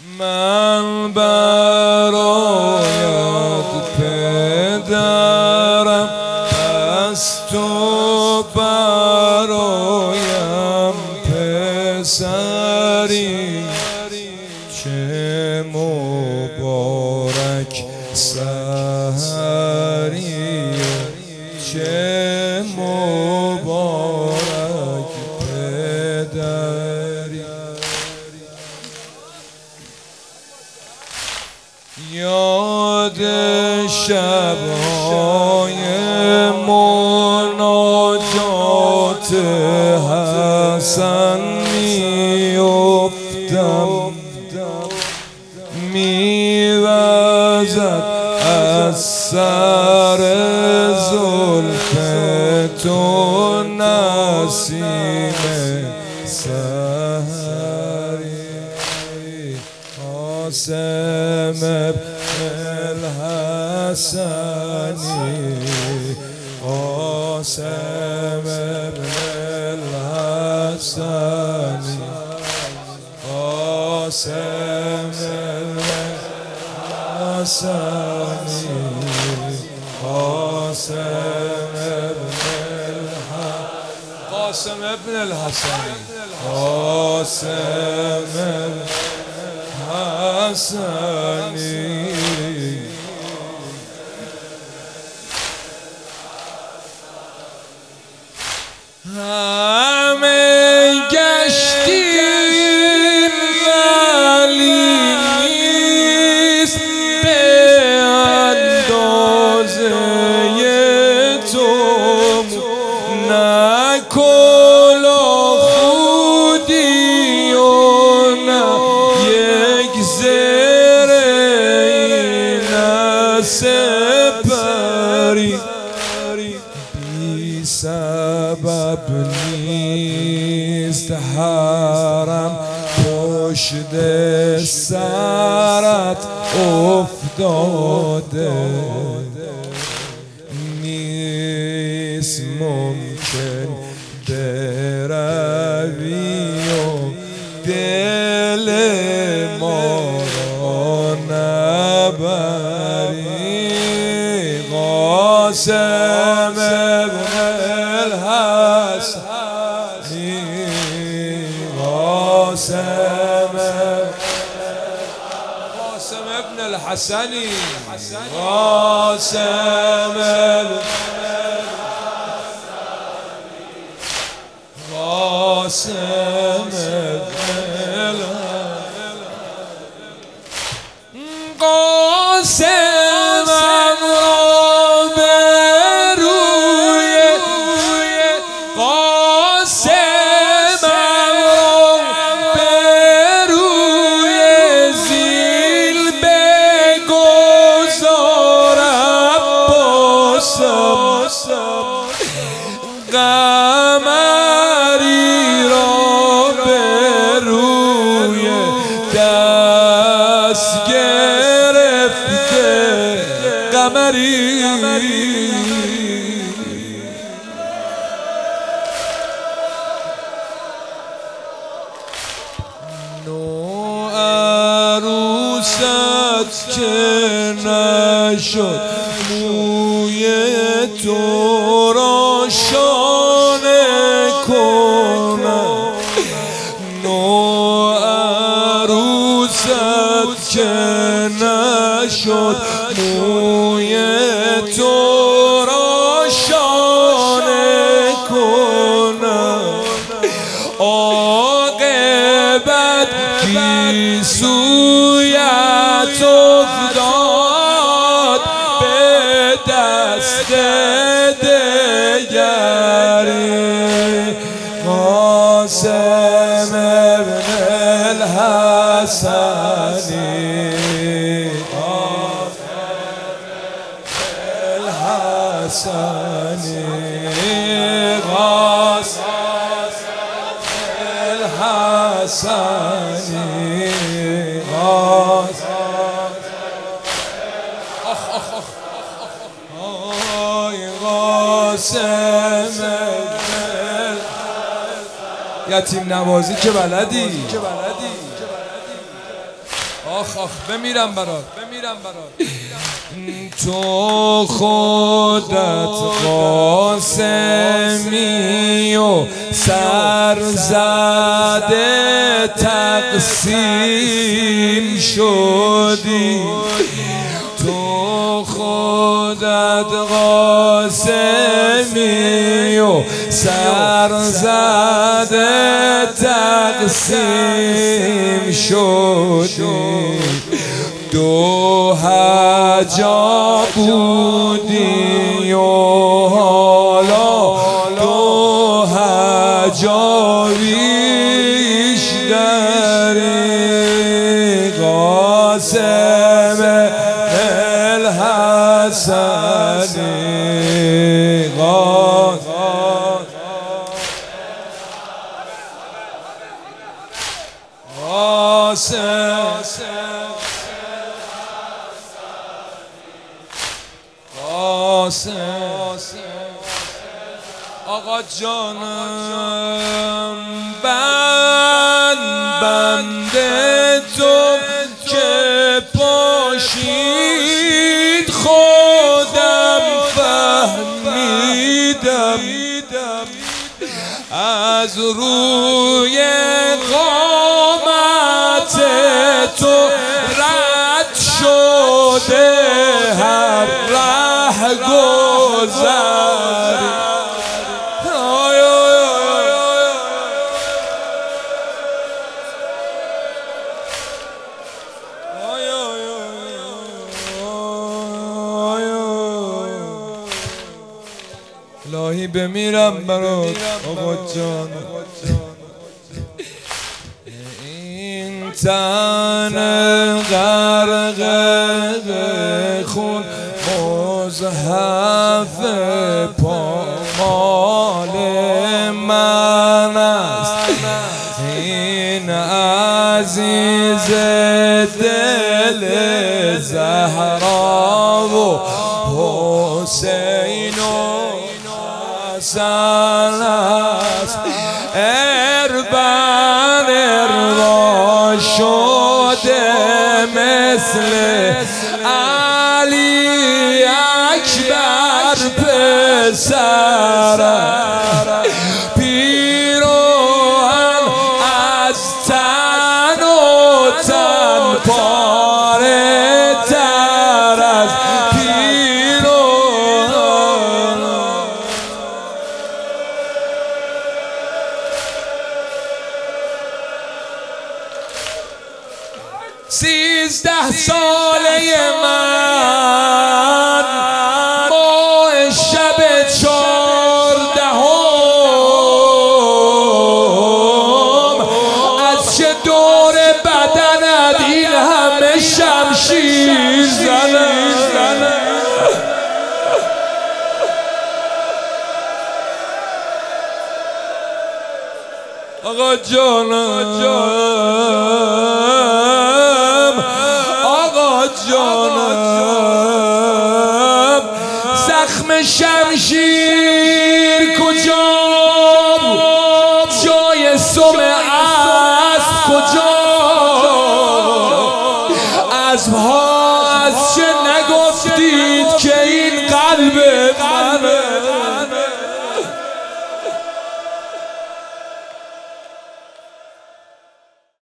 من برایت پدرم، پس تو برایم پسری. چه مبارک سحری، چه مبارک پدری. یاد شب‌های مناجات حسن می‌افتم، می‌وزد از سر زلف تو نسیم سحری. قاسم الحسنی، قاسم الحسنی، قاسم الحسنی، قاسم ابن الحسنی، قاسم الحسنی. همه گشتیم ولی نیست به اندازه تو، نه کلاه خودی و نه یک زره نه سپری. بی سبب نیست حرم پشت سرت افتاده، نیست ممکن بروی و دل ما را نبری. قاسم ابن الحسنی، قاسم ابن الحسنی، قاسم قاسمم را به روی، قاسمم را به روی زیل بگذار عباسم. قمری را به روی دست گرفته، قمری نو عروست که نشد موی تو را شانه کنم، نو عروست که نشد موی تو را شانه کنم. عاقبت کی سویت افتاد به دست دگری. قاسم ابن الحسنی، الحسنی، قاسم الحسنی، قاسم یتیم نوازی که بلدی. آخ آخ بمیرم برات تو خودت قاسمی و سرزده تقسیم شدی تو خودت قاسمی و سرزده تقسیم شدی دو هجا بودی و حالا دو هجا بیشتری قاسم الحسنی آقا جانم بنده تو که پاشید خودم فهمیدم از روی قامت تو رد شده هر ره گذر الهی بمیرم برات آقا جان این تن غرق خون مزحف پامال من است این عزیز دل زهرا و حسین و حسن است اربن اروا شده مثل علی اکبر پسر پیروان از تن و تن پاره تر از سیزده ساله من ماه شب 14 از چه دور بدنت این همه شمشیر زنه آقا جانم زخم شمشیر کجا جای سم اسب کجا از